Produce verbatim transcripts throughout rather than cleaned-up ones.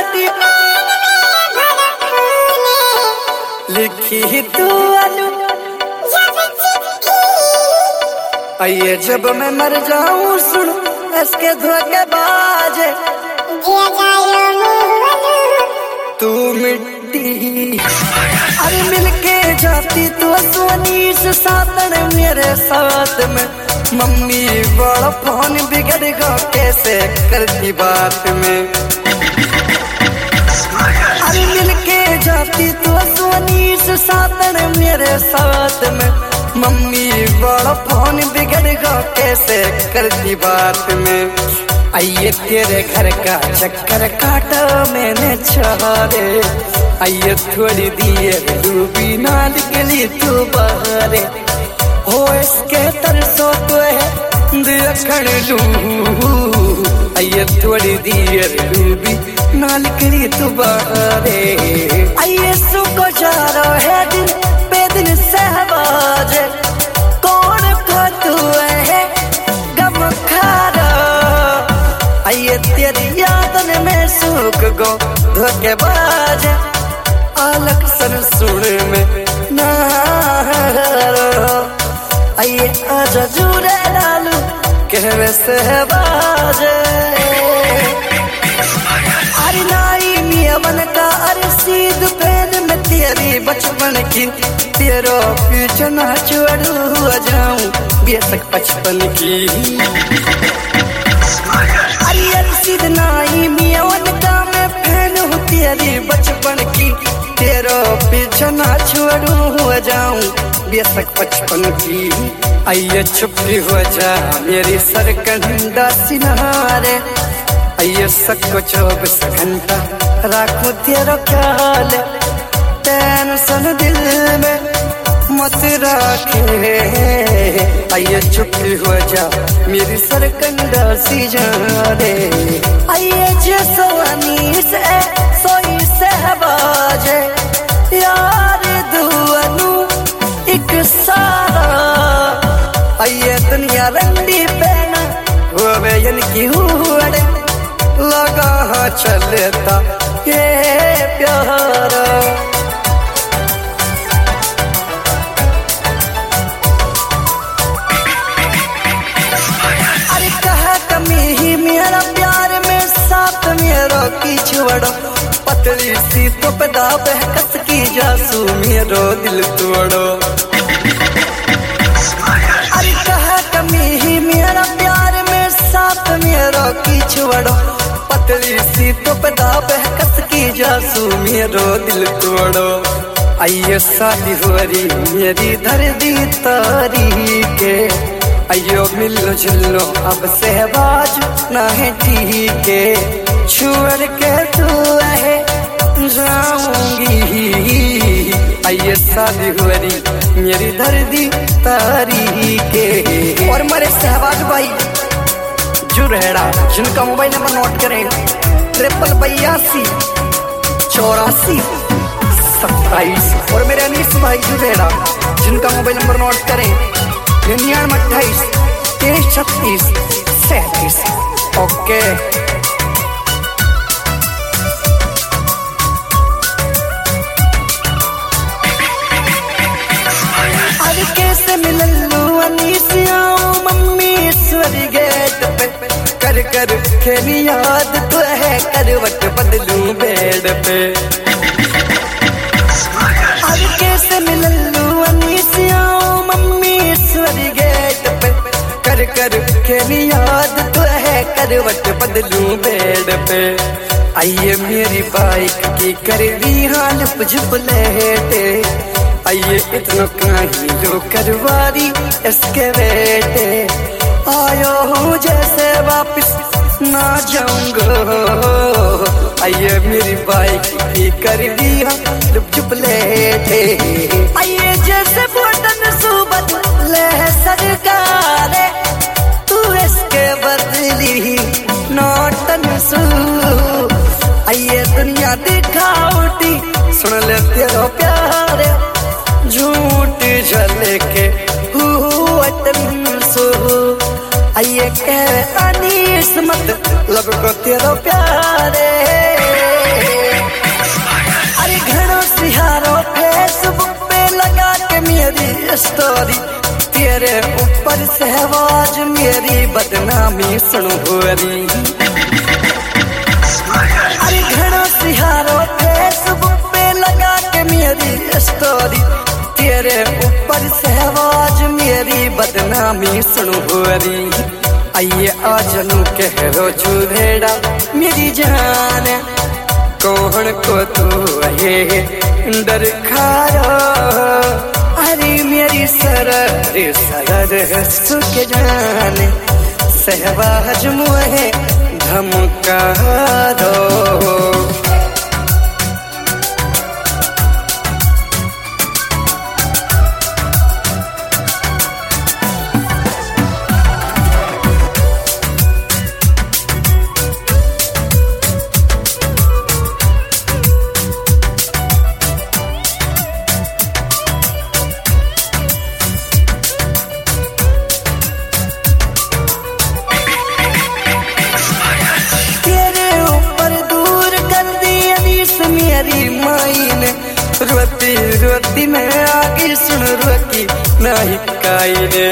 जाती लिखी तू आलू आइए जब मैं मर जाऊं सुन इसके धोखेबाज तू मिट्टी अरे मिलके जाती तू सोनी से सातन मेरे साथ में मम्मी बड़ा फोन बिगड़ गया कैसे करती बात में अरे मिलके जाती तू सोनी से सातन मेरे साथ में मम्मी बड़ा फोन बिगड़ गया कैसे करती बात में आइए तेरे घर का चक्कर काटा मैंने छारे आइए थोड़ी दिए डूबी नाल के लिए तू बहारे हो इसके तरसो तो है देखण लू आइए थोड़ी दिए डूबी नाल के लिए तू बहारे आइए सुको जा रहा है दिन पे दिन सहबाज कौन को तू है गम खारा आइए तेरी यादन में सूख गो धोखेबाज अलग सन सुन में ना आइए आजा जुरे लालू कहवे सहबाज अरे नाई मियावन का अरे सीध पेन में तेरी बचपन की तेरो पीछे ना छोड़ू जाऊं बेशक बचपन की सीध नाई मियावन का मैं फैन हूँ तेरी बचपन की तेरा पीछे ना छोड़ू हो जाऊं बेशक बचपन की आइए छुपी हो जा मेरी सरकंडा सिनारे आइए सबको चौबीस घंटा राखू तेरा ख्याल टेंशन दिल में मत रखे आइए छुपी हो जा मेरी सरकंडा सी जाने आइए जो सोनी से सोई सहबाज यार दुआनू एक सारा आइए दुनिया रंडी पहना हो बेयन की हुड़े लगा चलता ये प्यारा की छोड़ो पतली सी तो पदा बहकस की जासू मेरो दिल तोड़ो अरे कहा कमी ही मेरा प्यार में साथ मेरो की छोड़ो पतली सी तो पदा बहकस की जासू मेरो दिल तोड़ो आइए शादी हो रही मेरी धरती तारी के आइयो मिलो जुलो अब सहबाज ना है ठीक है छोड़ के तू है जाऊंगी आइए शादी हो रही मेरी धरती तारी के और मेरे सहबाज भाई जुरेड़ा जिनका मोबाइल नंबर नोट करें ट्रिपल बयासी चौरासी सत्ताईस और मेरे अनीस भाई जुरेड़ा जिनका मोबाइल नंबर नोट करें निन्यानवे अट्ठाईस तेईस छत्तीस सैंतीस ओके अरे कैसे मिललू अनीसिया मम्मी ईश्वरी गेट पे कर कर खेली याद तो है करवट बदलू बेड पे अरे कैसे मिललू अनीसिया मम्मी ईश्वरी गेट पे कर कर खेली याद तो है करवट बदलू बेड पे आइए मेरी बाइक की कर दी हाल पुजप लेटे आइए इतना कहीं जो करवारी इसके बेटे आयो हूँ जैसे वापस ना जाऊंगा आइए मेरी बाइक की कर दिया चुप चुप लेटे आइए जैसे बटन सुबह ले सरकार तू इसके बदली नोटन सू आइए दुनिया दिखावटी सुन ले तेरा प्यार झूठ जल के सो आइए कह अनीस मत लब को तेरा प्यारे स्टोरी तेरे ऊपर सहवाज मेरी बदनामी सुनो गोरी अरे घना सिहारो फेसबुक पे लगा के मेरी स्टोरी तेरे ऊपर सहवाज मेरी बदनामी सुनो गोरी आइए आजनू कहरो झूठेड़ा मेरी जान कौन को तू है डर खारो अरे मेरी सरर सरर सुख जान सहवाज मुहे धमका दो मेरी माई ने रोती रोती मैं आगे सुन रोकी नहीं काई रे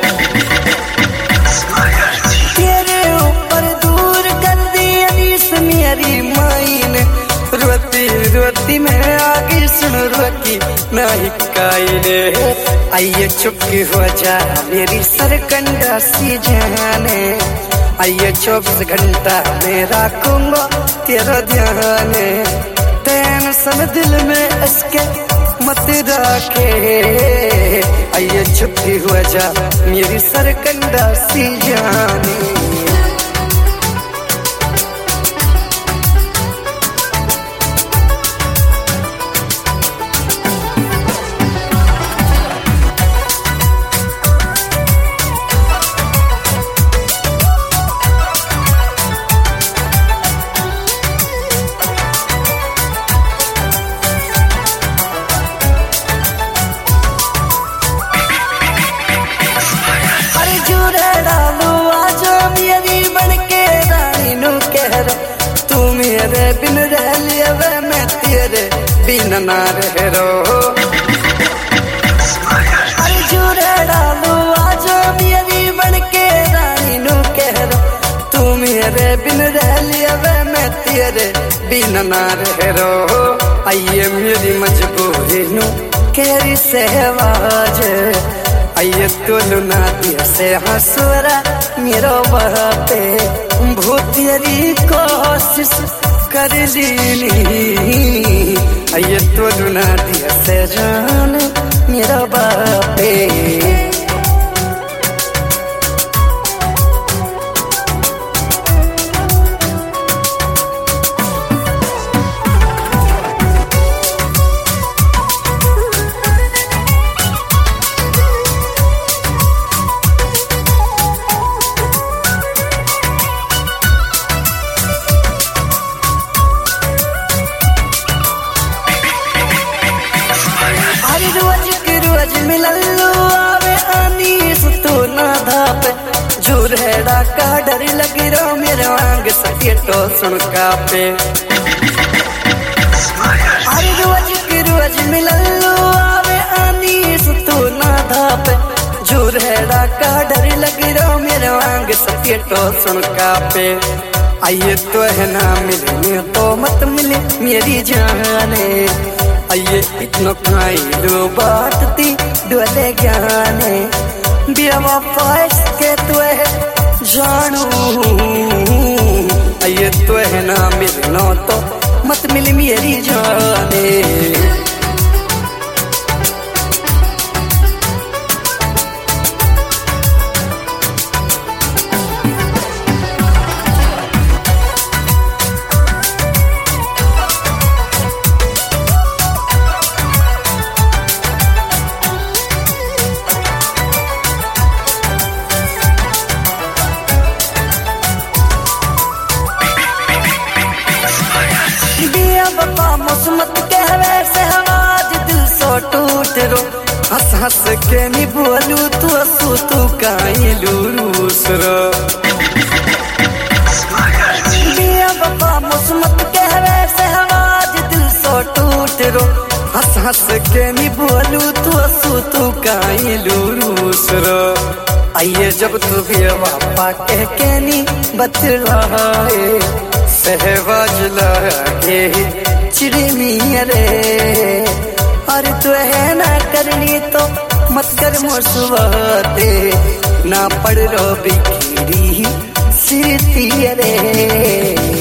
तेरे ऊपर दूर कर दी अनीस मेरी माई ने रोती रोती मैं आगे सुन रोकी नहीं काई रे आइए चुप हो जा मेरी सरकंडा सी जाने आइए चौबीस घंटा मैं रखूंगा तेरा ध्यान टेंशन दिल में इसके मत रखे आइए छुट्टी हो जा मेरी सरकंडा सी जाने मेरे बिन रह लिया वे मैं तेरे बिन ना रह रो अरे जुरे डालो आज मेरी बन के रानी नू कह रो तू मेरे बिन रह लिया वे मैं तेरे बिन ना रह रो आइए मेरी मजबूरी नू केरी सहवाज आइए तो लुना दिया से हंसुरा मेरो बहाते भूतेरी कोशिश कर लीनी आइए तो लुना दिया से जान मेरा बापे रोज मिलल्लू आवे अनीस तू ना धापे झूरेड़ा का डर लगी रो मेरे वांग सकेटो सुन कापे अरे रोज की रोज मिलल्लू आवे अनीस तू ना धापे झूरेड़ा का डर लगी रो मेरे वांग सकेटो सुन कापे आइए तो है ना मिलने तो मत मिले मेरी जाने आइए इतना खाई लो बात ती डोले ज्ञाने बिया फाइस के तो है जानू आइए तो है ना मिलना तो मत मिल मेरी जाने मत कहवे से आवाज दिल सो टूट रो हंस हंस के नी बोलू तू असू तू काई लूरूस रो दिया बाबा मुसमत कहवे से आवाज दिल सो टूट रो हंस हंस के नी बोलू तू मासू तू काई लूरूस रो आइए जब तू भी पापा कह के नी बतलाए सहवाज लगे चिड़मिया रे और तू है ना करनी तो मत कर मोसवाते ना पड़ रो बिखरी सिरती रे।